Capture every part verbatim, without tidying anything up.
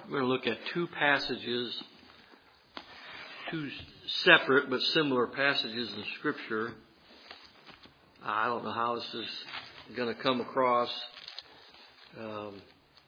We're going to look at two passages, two separate but similar passages in Scripture. I don't know how this is going to come across. Um,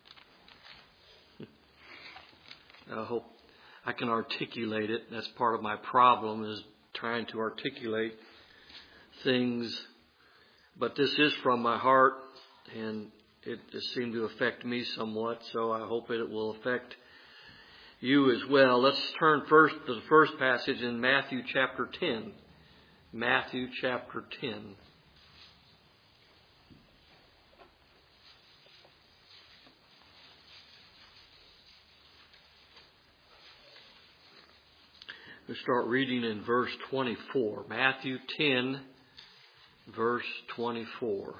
I hope I can articulate it. That's part of my problem, is trying to articulate things. But this is from my heart, and it just seemed to affect me somewhat, so I hope it will affect you as well. Let's turn first to the first passage in Matthew chapter ten. Matthew chapter ten. We'll start reading in verse twenty-four. Matthew ten, verse twenty-four.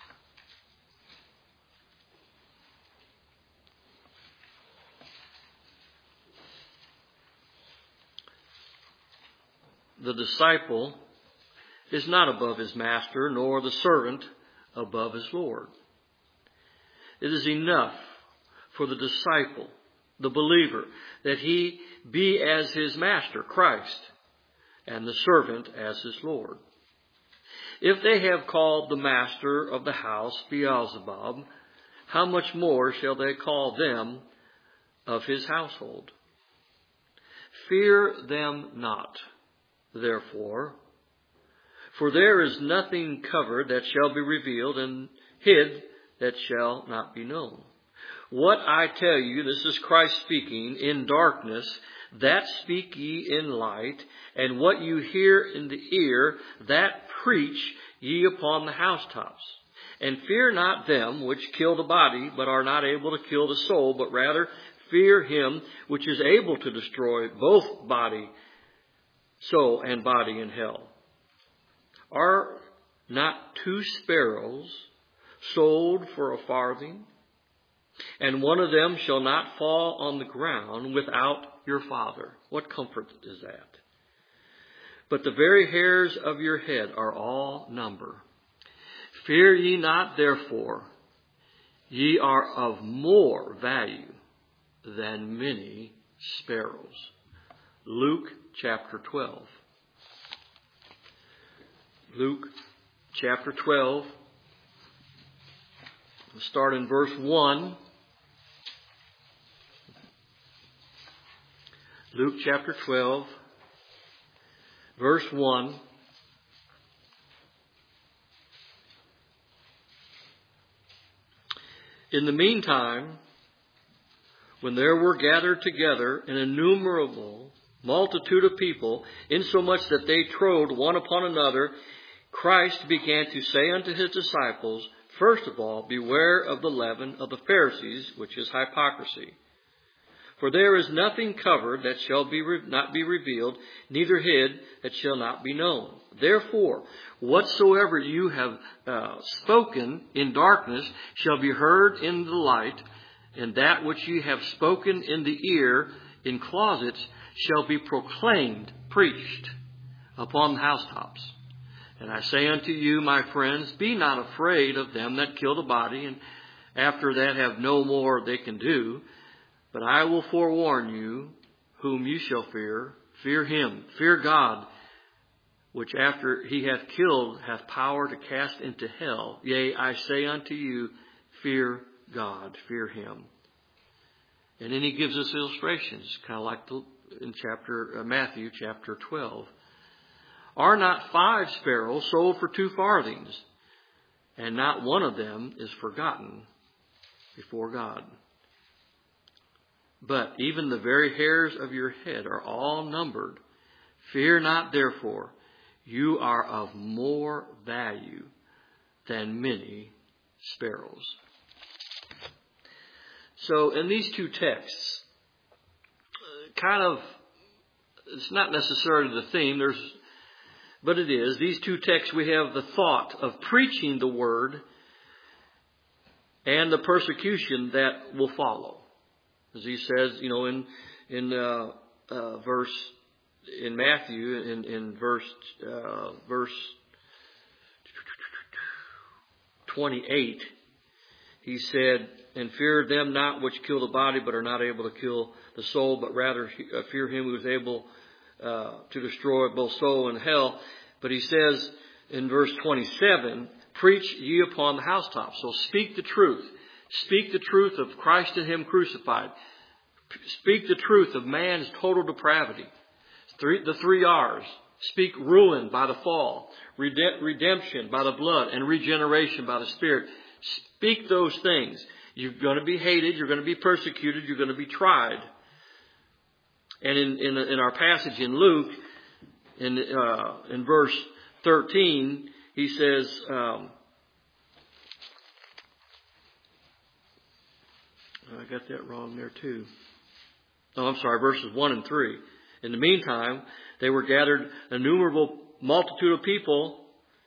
The disciple is not above his master, nor the servant above his Lord. It is enough for the disciple, the believer, that he be as his master, Christ, and the servant as his Lord. If they have called the master of the house Beelzebub, how much more shall they call them of his household? Fear them not, therefore, for there is nothing covered that shall be revealed, and hid that shall not be known. What I tell you, this is Christ speaking, in darkness, that speak ye in light, and what you hear in the ear, that preach ye upon the housetops. And fear not them which kill the body, but are not able to kill the soul, but rather fear him which is able to destroy both body, soul, and body in hell. Are not two sparrows sold for a farthing? And one of them shall not fall on the ground without your Father. What comfort is that? But the very hairs of your head are all numbered. Fear ye not, therefore. Ye are of more value than many sparrows. Luke chapter twelve. Luke chapter twelve. We'll start in verse one. Luke chapter twelve, verse one. In the meantime, when there were gathered together an innumerable multitude of people, insomuch that they trode one upon another, Christ began to say unto his disciples, first of all, beware of the leaven of the Pharisees, which is hypocrisy. For there is nothing covered that shall be re- not be revealed, neither hid that shall not be known. Therefore, whatsoever you have uh, spoken in darkness shall be heard in the light, and that which you have spoken in the ear in closets shall be proclaimed, preached upon the housetops. And I say unto you, my friends, be not afraid of them that kill the body, and after that have no more they can do. But I will forewarn you, whom you shall fear. Fear him. Fear God, which after he hath killed hath power to cast into hell. Yea, I say unto you, fear God. Fear him. And then he gives us illustrations, kind of like the, in chapter uh, Matthew chapter twelve. Are not five sparrows sold for two farthings, and not one of them is forgotten before God? But even the very hairs of your head are all numbered. Fear not, therefore. You are of more value than many sparrows. So in these two texts, kind of, it's not necessarily the theme, there's, but it is. These two texts, we have the thought of preaching the word and the persecution that will follow. As he says, you know, in in uh, uh, verse in Matthew, in in verse uh, verse twenty-eight, he said, And fear them not which kill the body, but are not able to kill the soul, but rather fear him who is able uh, to destroy both soul and hell. But he says in verse twenty-seven, preach ye upon the housetops. So speak the truth. Speak the truth of Christ and him crucified. Speak the truth of man's total depravity. Three, the three R's. Speak ruin by the fall, redemption by the blood, and regeneration by the Spirit. Speak those things. You're going to be hated. You're going to be persecuted. You're going to be tried. And in in, in our passage in Luke, in uh, in verse thirteen, he says, um, I got that wrong there too. Oh, I'm sorry, verses one and three. In the meantime, they were gathered an innumerable multitude of people,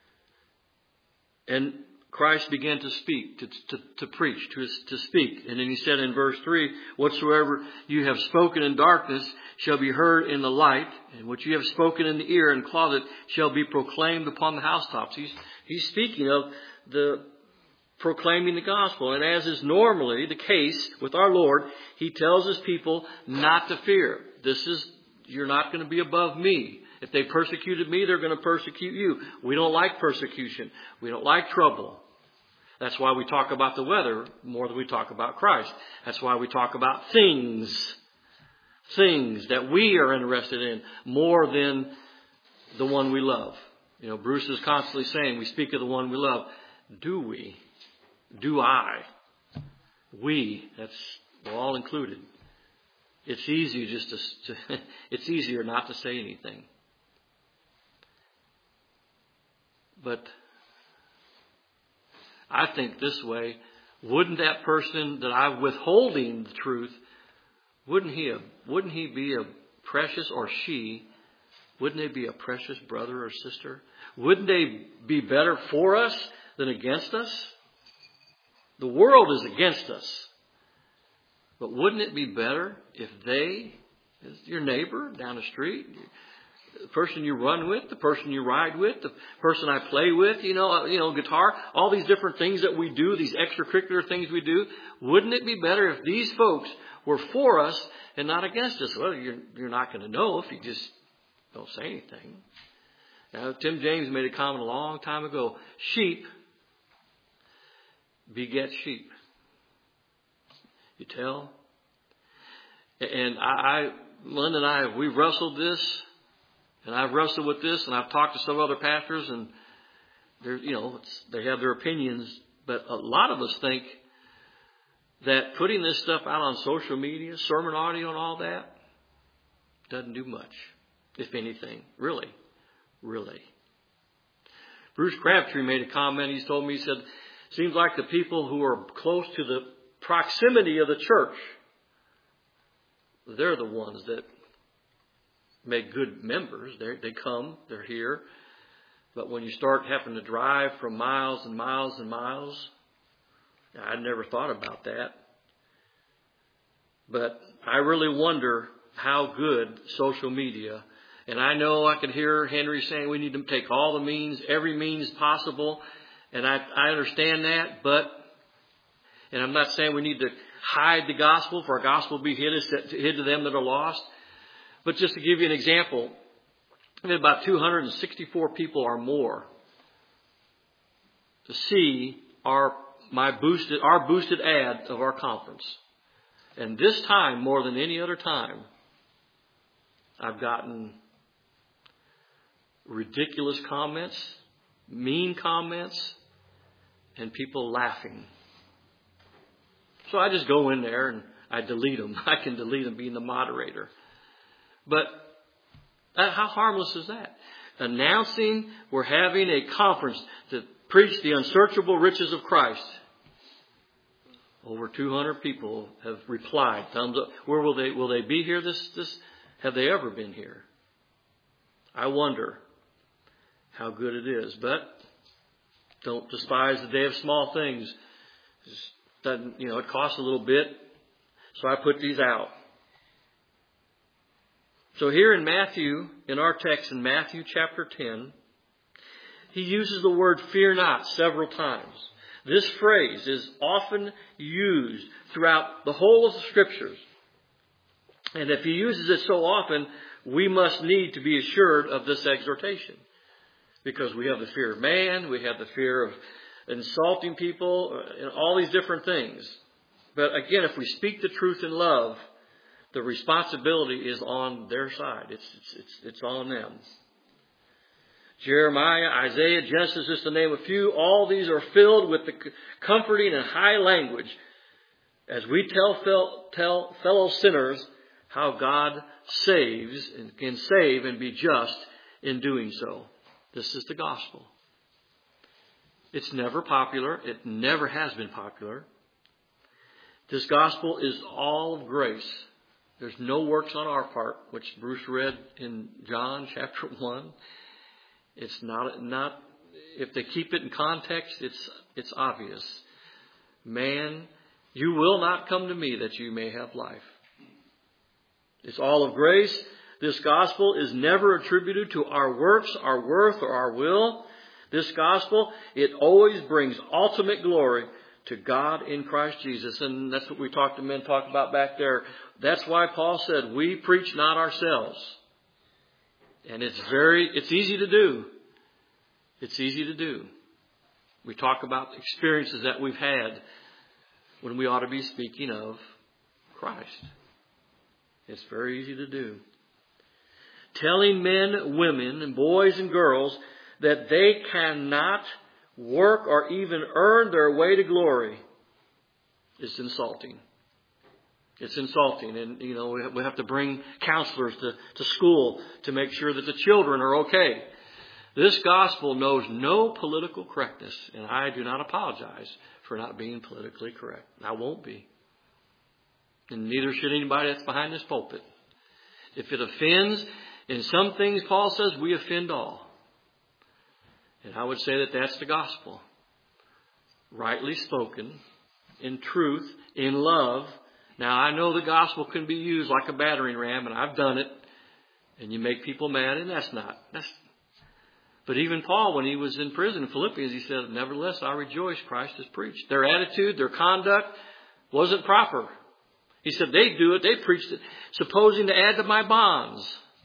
and Christ began to speak, to, to, to preach, to, to speak. And then he said in verse three, whatsoever you have spoken in darkness shall be heard in the light, and what you have spoken in the ear and closet shall be proclaimed upon the housetops. He's, he's speaking of the proclaiming the gospel. And as is normally the case with our Lord, he tells his people not to fear. This is, you're not going to be above me. If they persecuted me, they're going to persecute you. We don't like persecution. We don't like trouble. That's why we talk about the weather more than we talk about Christ. That's why we talk about things. Things that we are interested in more than the one we love. You know, Bruce is constantly saying we speak of the one we love. Do we? Do I? We. That's all included. It's easy just to, to it's easier not to say anything. But I think this way, wouldn't that person that I'm withholding the truth, wouldn't he a, wouldn't he be a precious, or she, wouldn't they be a precious brother or sister? Wouldn't they be better for us than against us? The world is against us. But wouldn't it be better if they, your neighbor down the street, the person you run with, the person you ride with, the person I play with, you know, you know, guitar, all these different things that we do, these extracurricular things we do, wouldn't it be better if these folks were for us and not against us? Well, you're, you're not going to know if you just don't say anything. Now, Tim James made a comment a long time ago. Sheep beget sheep. You tell? And I, I, Linda and I, we've wrestled this, and I've wrestled with this, and I've talked to some other pastors, and they're, you know, it's, they have their opinions, but a lot of us think that putting this stuff out on social media, sermon audio and all that, doesn't do much, if anything. Really. Really. Bruce Crabtree made a comment. He's told me, he said, seems like the people who are close to the proximity of the church, they're the ones that make good members. They're, they come, they're here. But when you start having to drive from miles and miles and miles, I never thought about that. But I really wonder how good social media, and I know I could hear Henry saying we need to take all the means, every means possible, and I, I understand that, but, and I'm not saying we need to hide the gospel, for our gospel to be hid, hid to them that are lost. But just to give you an example, we had about two hundred sixty-four people or more to see our my boosted our boosted ad of our conference. And this time, more than any other time, I've gotten ridiculous comments, mean comments, and people laughing. So I just go in there and I delete them. I can delete them being the moderator. But that, how harmless is that? Announcing we're having a conference to preach the unsearchable riches of Christ. Over two hundred people have replied, thumbs up. Where will they, will they be here this, this, have they ever been here? I wonder how good it is. But don't despise the day of small things. It's, doesn't, you know, it costs a little bit. So I put these out. So here in Matthew, in our text in Matthew chapter ten, he uses the word fear not several times. This phrase is often used throughout the whole of the Scriptures. And if he uses it so often, we must need to be assured of this exhortation. Because we have the fear of man, we have the fear of insulting people, and all these different things. But again, if we speak the truth in love, the responsibility is on their side. It's, it's, it's, it's on them. Jeremiah, Isaiah, Genesis, just to name a few, all these are filled with the comforting and high language as we tell, tell fellow sinners how God saves and can save and be just in doing so. This is the gospel. It's never popular. It never has been popular. This gospel is all of grace. There's no works on our part, which Bruce read in John chapter one. It's not, not, if they keep it in context, it's, it's obvious. Man, you will not come to me that you may have life. It's all of grace. This gospel is never attributed to our works, our worth, or our will. This gospel, it always brings ultimate glory to God in Christ Jesus. And that's what we talked to men talk about back there. That's why Paul said, we preach not ourselves. And it's very, it's easy to do. It's easy to do. We talk about experiences that we've had when we ought to be speaking of Christ. It's very easy to do. Telling men, women, and boys and girls that they cannot work or even earn their way to glory is insulting. It's insulting. And, you know, we have to bring counselors to, to school to make sure that the children are okay. This gospel knows no political correctness, and I do not apologize for not being politically correct. I won't be. And neither should anybody that's behind this pulpit. If it offends, in some things, Paul says, we offend all. And I would say that that's the gospel. Rightly spoken, in truth, in love. Now, I know the gospel can be used like a battering ram, and I've done it. And you make people mad, and that's not. That's. But even Paul, when he was in prison in Philippians, he said, nevertheless, I rejoice Christ has preached. Their attitude, their conduct wasn't proper. He said, they do it, they preached it, supposing to add to my bonds.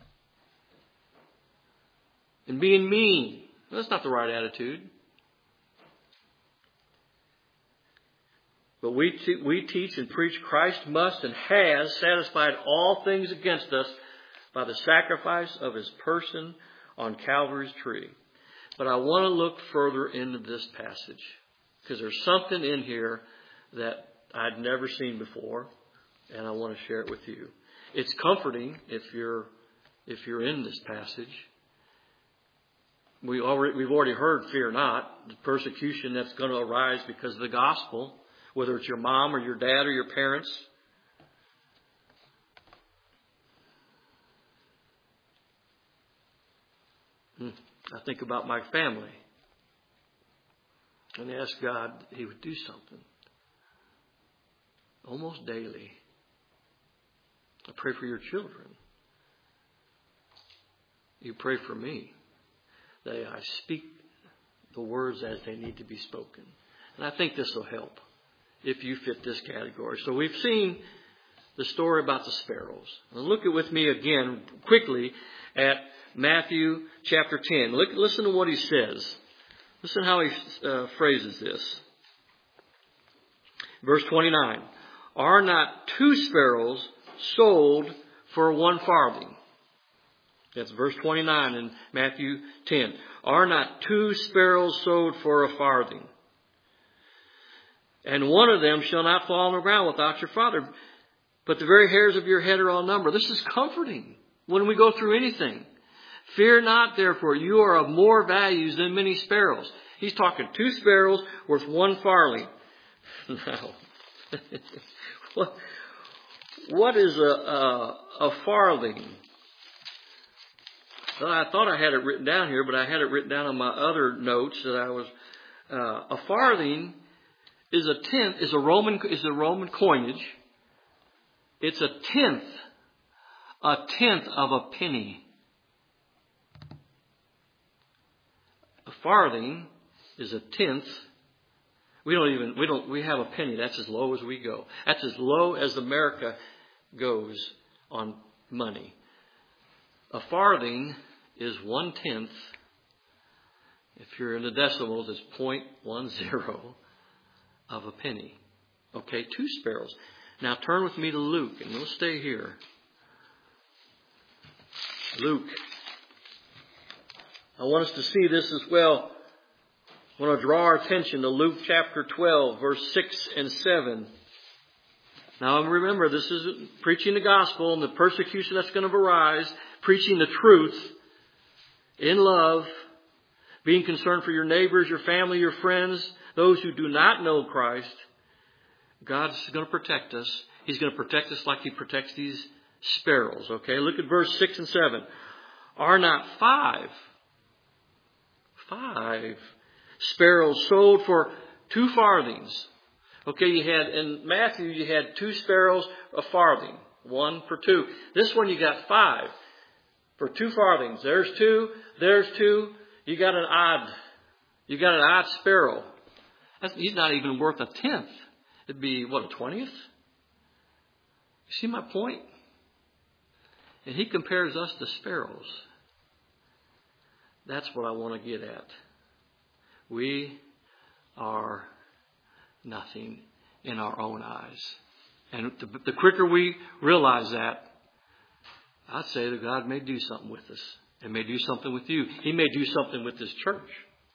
And being mean. That's not the right attitude. But we, te- we teach and preach Christ must and has satisfied all things against us by the sacrifice of his person on Calvary's tree. But I want to look further into this passage because there's something in here that I'd never seen before, and I want to share it with you. It's comforting if you're if you're in this passage. We already, we've already heard, fear not, the persecution that's going to arise because of the gospel, whether it's your mom or your dad or your parents. I think about my family and ask God he would do something almost daily. I pray for your children. You pray for me. That I speak the words as they need to be spoken. And I think this will help if you fit this category. So we've seen the story about the sparrows. Now look at with me again quickly at Matthew chapter ten. Look, listen to what he says. Listen how he uh, phrases this. Verse twenty-nine. Are not two sparrows sold for one farthing? That's verse twenty-nine in Matthew ten. Are not two sparrows sold for a farthing? And one of them shall not fall on the ground without your Father. But the very hairs of your head are all numbered. This is comforting when we go through anything. Fear not, therefore, you are of more values than many sparrows. He's talking two sparrows worth one farthing. Now, what, what is a, a, a farthing? Well, I thought I had it written down here, but I had it written down on my other notes that I was. Uh, a farthing is a tenth. is a Roman is a Roman coinage. It's a tenth, a tenth of a penny. A farthing is a tenth We don't even, we don't, we have a penny. That's as low as we go. That's as low as America goes on money. A farthing is one tenth. If you're in the decimals, it's point one zero of a penny. Okay, two sparrows. Now turn with me to Luke, and we'll stay here. Luke. I want us to see this as well. I want to draw our attention to Luke chapter twelve, verse six and seven. Now remember, this is preaching the gospel and the persecution that's going to arise, preaching the truth in love, being concerned for your neighbors, your family, your friends, those who do not know Christ. God's going to protect us. He's going to protect us like He protects these sparrows. Okay, look at verse six and seven. Are not five, five sparrows sold for two farthings? Okay, you had, in Matthew, you had two sparrows, a farthing. One for two. This one you got five for two farthings. There's two, there's two. You got an odd, you got an odd sparrow. That's, he's not even worth a tenth. It'd be, what, a twentieth? You see my point? And He compares us to sparrows. That's what I want to get at. We are nothing in our own eyes. And the, the quicker we realize that, I'd say that God may do something with us. And may do something with you. He may do something with this church.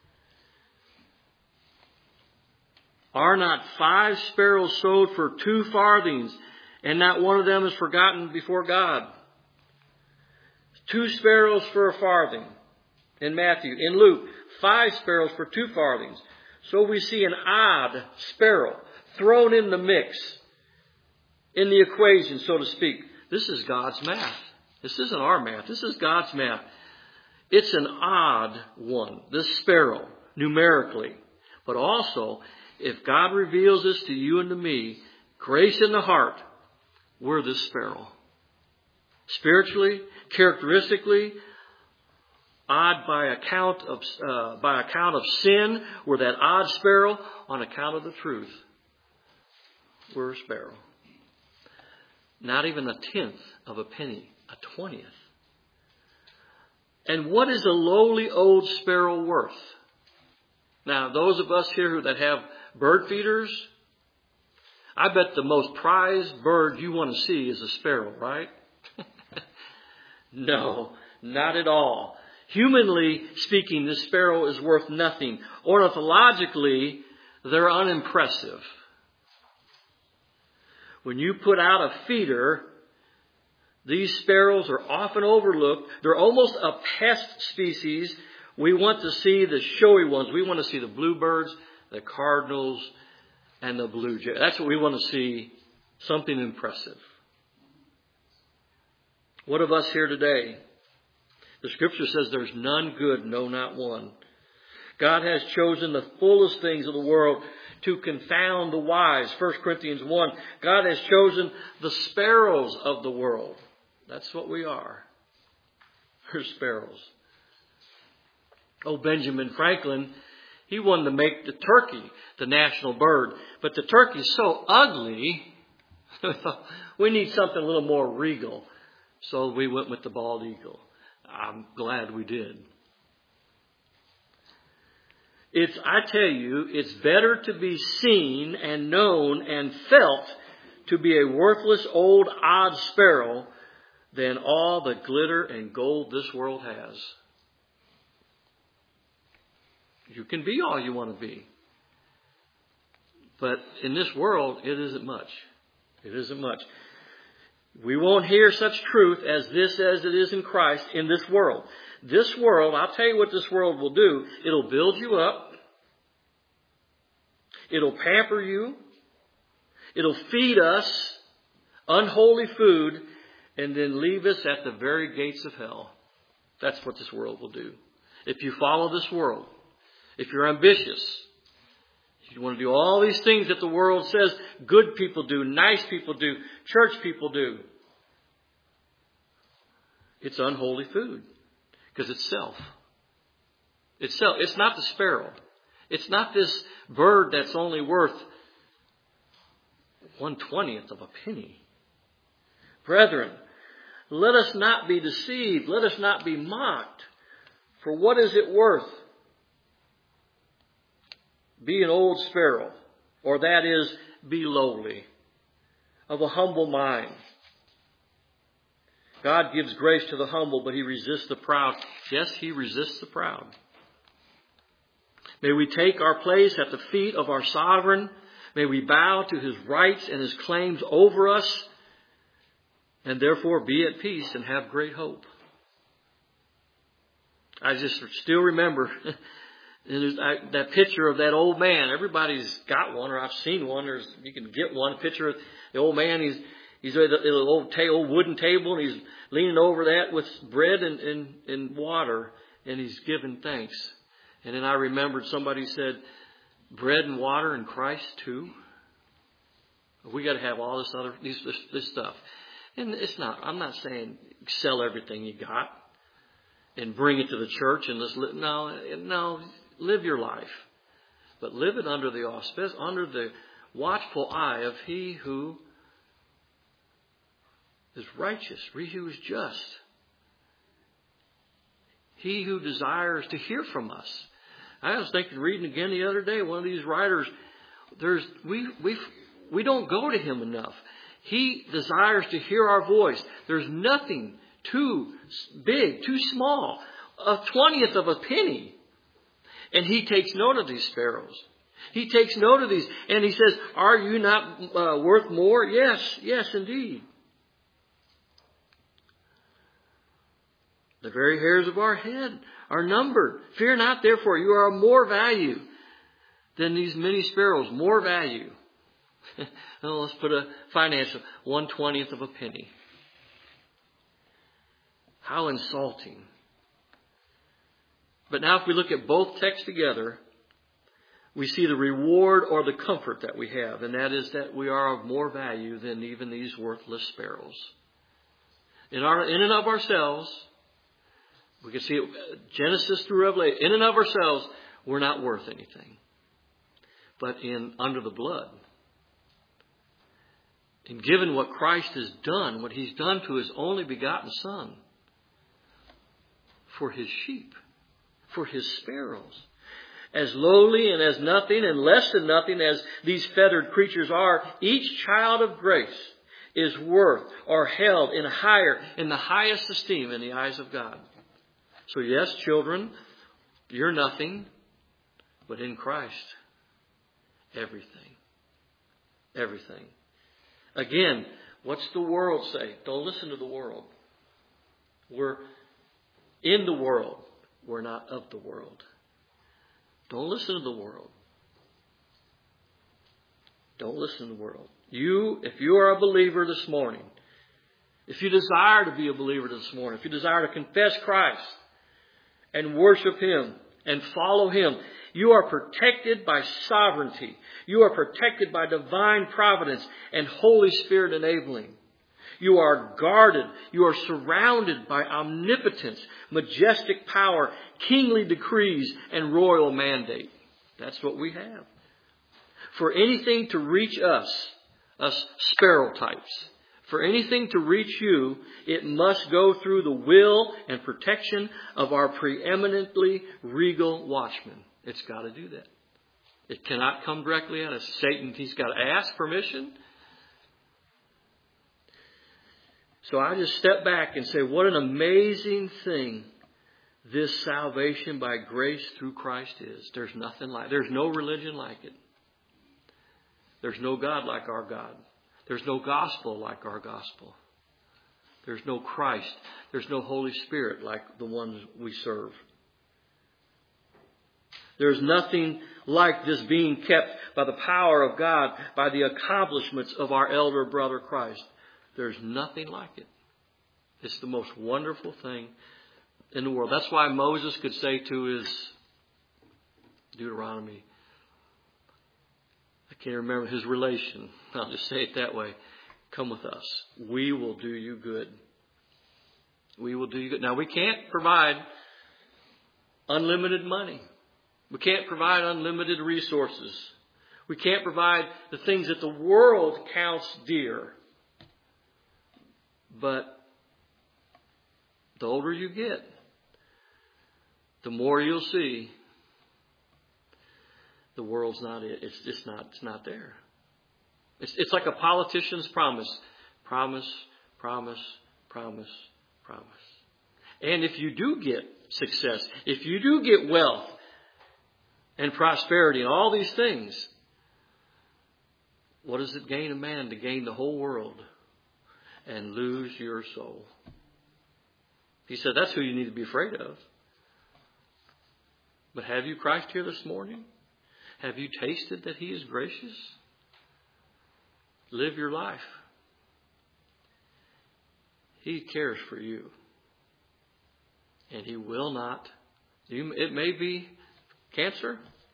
Are not five sparrows sold for two farthings, and not one of them is forgotten before God? Two sparrows for a farthing in Matthew. In Luke, five sparrows for two farthings. So we see an odd sparrow thrown in the mix, in the equation, so to speak. This is God's math. This isn't our math. This is God's math. It's an odd one, this sparrow, numerically. But also, if God reveals this to you and to me, grace in the heart, we're this sparrow. Spiritually, characteristically, odd by account of uh, by account of sin, we're that odd sparrow. On account of the truth, we're a sparrow. Not even a tenth of a penny, a twentieth. And what is a lowly old sparrow worth? Now, those of us here that have bird feeders, I bet the most prized bird you want to see is a sparrow, right? No, not at all. Humanly speaking, the sparrow is worth nothing. Ornithologically, they're unimpressive. When you put out a feeder, these sparrows are often overlooked. They're almost a pest species. We want to see the showy ones. We want to see the bluebirds, the cardinals, and the blue jays. That's what we want to see, something impressive. What of us here today? The Scripture says there's none good, no, not one. God has chosen the fullest things of the world to confound the wise. First Corinthians one. God has chosen the sparrows of the world. That's what we are. We're sparrows. Oh, Benjamin Franklin, he wanted to make the turkey the national bird. But the turkey's so ugly, we need something a little more regal. So we went with the bald eagle. I'm glad we did. It's, I tell you, it's better to be seen and known and felt to be a worthless old odd sparrow than all the glitter and gold this world has. You can be all you want to be. But in this world, it isn't much. It isn't much. We won't hear such truth as this as it is in Christ in this world. This world, I'll tell you what this world will do. It'll build you up. It'll pamper you. It'll feed us unholy food and then leave us at the very gates of hell. That's what this world will do. If you follow this world, if you're ambitious, if you want to do all these things that the world says good people do, nice people do, church people do, it's unholy food because it's self. It's self. It's not the sparrow. It's not this bird that's only worth one twentieth of a penny. Brethren, let us not be deceived. Let us not be mocked. For what is it worth? Be an old sparrow, or that is, be lowly, of a humble mind. God gives grace to the humble, but He resists the proud. Yes, He resists the proud. May we take our place at the feet of our sovereign. May we bow to His rights and His claims over us, and therefore be at peace and have great hope. I just still remember that picture of that old man. Everybody's got one, or I've seen one. There's, you can get one. A picture of the old man. He's he's at an old, ta- old wooden table, and he's leaning over that with bread and, and, and water, and he's giving thanks. And then I remembered somebody said, bread and water in Christ too. We got to have all this other this, this this stuff. And it's not. I'm not saying sell everything you got and bring it to the church and just live. No, no. Live your life, but live it under the auspice, under the watchful eye of He who is righteous, He who is just, He who desires to hear from us. I was thinking, reading again the other day, one of these writers, there's we we we don't go to Him enough. He desires to hear our voice. There's nothing too big, too small, a twentieth of a penny. And He takes note of these sparrows. He takes note of these. And He says, are you not uh, worth more? Yes, yes, indeed. The very hairs of our head are numbered. Fear not, therefore, you are of more value than these many sparrows. More value. Well, let's put a financial, one twentieth of a penny. How insulting. But now if we look at both texts together, we see the reward or the comfort that we have. And that is that we are of more value than even these worthless sparrows. In our, in and of ourselves, we can see it, Genesis through Revelation, in and of ourselves, we're not worth anything. But in under the blood, and given what Christ has done, what He's done to His only begotten Son, for His sheep, for His sparrows, as lowly and as nothing and less than nothing as these feathered creatures are, each child of grace is worth or held in higher, in the highest esteem in the eyes of God. So yes, children, you're nothing, but in Christ, everything. Everything. Again, what's the world say? Don't listen to the world. We're in the world. We're not of the world. Don't listen to the world. Don't listen to the world. You, if you are a believer this morning, if you desire to be a believer this morning, if you desire to confess Christ and worship Him and follow Him, you are protected by sovereignty. You are protected by divine providence and Holy Spirit enabling. You are guarded. You are surrounded by omnipotence, majestic power, kingly decrees, and royal mandate. That's what we have. For anything to reach us, us sparrow types, for anything to reach you, it must go through the will and protection of our preeminently regal watchman. It's got to do that. It cannot come directly at us. Satan, he's got to ask permission. So I just step back and say, what an amazing thing this salvation by grace through Christ is. There's nothing like, there's no religion like it. There's no God like our God. There's no gospel like our gospel. There's no Christ. There's no Holy Spirit like the ones we serve. There's nothing like this being kept by the power of God, by the accomplishments of our elder brother Christ. There's nothing like it. It's the most wonderful thing in the world. That's why Moses could say to his Deuteronomy, I can't remember his relation. I'll just say it that way. Come with us. We will do you good. We will do you good. Now, we can't provide unlimited money. We can't provide unlimited resources. We can't provide the things that the world counts dear. But the older you get, the more you'll see the world's not it. It's just not, it's not there. It's, it's like a politician's promise. Promise, promise, promise, promise. And if you do get success, if you do get wealth and prosperity and all these things, what does it gain a man to gain the whole world and lose your soul? He said that's who you need to be afraid of. But have you Christ here this morning? Have you tasted that He is gracious? Live your life. He cares for you. And He will not. You, it may be cancer.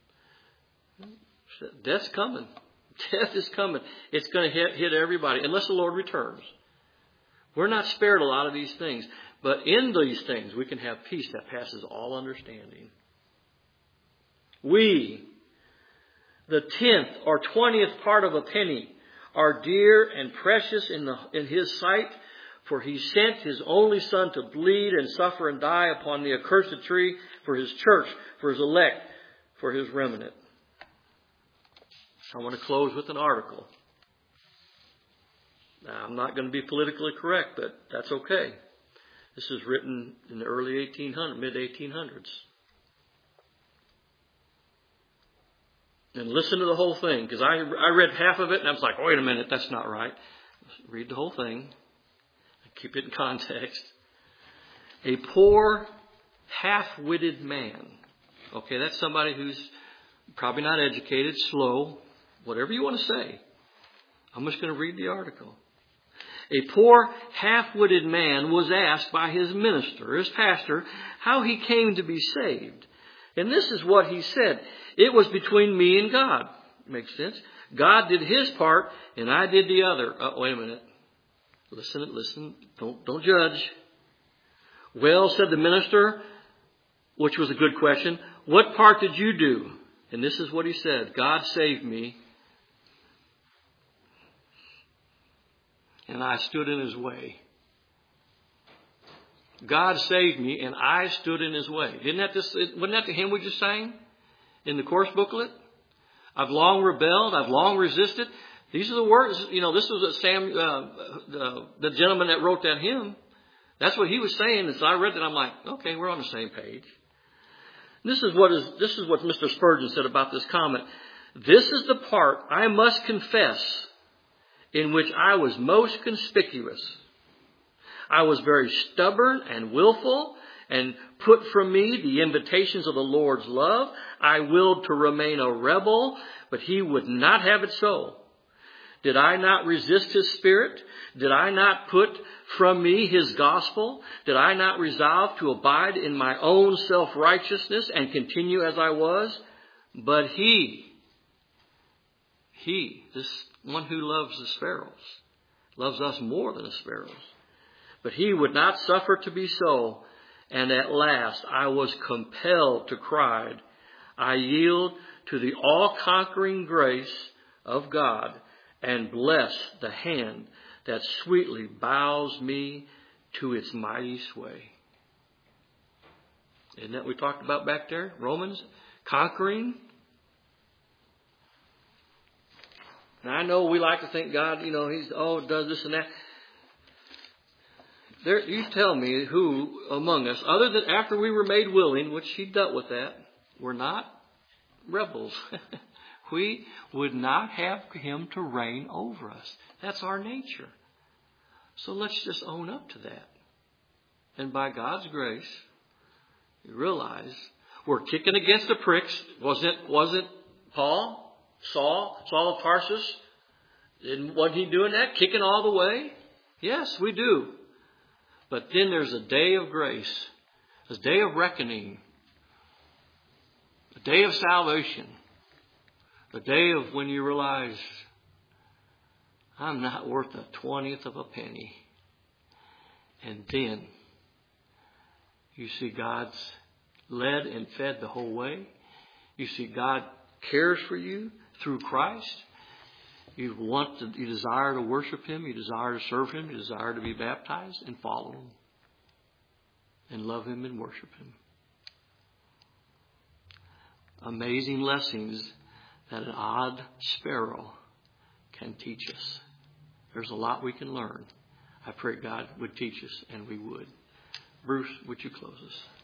Death's coming. Death is coming. It's going to hit, hit everybody unless the Lord returns. We're not spared a lot of these things. But in these things, we can have peace that passes all understanding. We, the tenth or twentieth part of a penny, are dear and precious in, the, in His sight. For He sent His only Son to bleed and suffer and die upon the accursed tree for His church, for His elect, for His remnant. I want to close with an article. Now, I'm not going to be politically correct, but that's okay. This is written in the early eighteen hundreds, mid eighteen hundreds. And listen to the whole thing, because I, I read half of it and I was like, wait a minute, that's not right. Read the whole thing. Keep it in context. A poor, half-witted man. Okay, that's somebody who's probably not educated, slow, whatever you want to say. I'm just going to read the article. A poor, half-witted man was asked by his minister, his pastor, how he came to be saved. And this is what he said. It was between me and God. Makes sense? God did His part and I did the other. Oh, wait a minute. Listen, listen. Don't, don't judge. Well, said the minister, which was a good question, what part did you do? And this is what he said. God saved me. And I stood in His way. God saved me and I stood in His way. Didn't that this, wasn't that the hymn we just sang in the course booklet? I've long rebelled. I've long resisted. These are the words, you know, this was what Sam, uh, the, the gentleman that wrote that hymn. That's what he was saying. As I read that, I'm like, okay, we're on the same page. This is what is, this is what Mister Spurgeon said about this comment. This is the part, I must confess, in which I was most conspicuous. I was very stubborn and willful and put from me the invitations of the Lord's love. I willed to remain a rebel, but He would not have it so. Did I not resist His Spirit? Did I not put from me His gospel? Did I not resolve to abide in my own self-righteousness and continue as I was? But He, He, this one who loves the sparrows, loves us more than the sparrows. But He would not suffer to be so. And at last I was compelled to cry. I yield to the all-conquering grace of God and bless the hand that sweetly bows me to its mighty sway. Isn't that what we talked about back there? Romans, conquering. Now I know we like to think God, you know, He's, oh, does this and that. There, you tell me who among us, other than after we were made willing, which He dealt with that, we're not rebels. We would not have Him to reign over us. That's our nature. So let's just own up to that. And by God's grace, you realize we're kicking against the pricks. Wasn't, wasn't Paul, Saul, Saul of Tarsus? Didn't, wasn't he doing that? Kicking all the way? Yes, we do. But then there's a day of grace, a day of reckoning, a day of salvation, a day of when you realize I'm not worth a twentieth of a penny. And then you see God's led and fed the whole way. You see God cares for you through Christ. You want to, you desire to worship Him. You desire to serve Him. You desire to be baptized and follow Him. And love Him and worship Him. Amazing lessons that an odd sparrow can teach us. There's a lot we can learn. I pray God would teach us, and we would. Bruce, would you close us?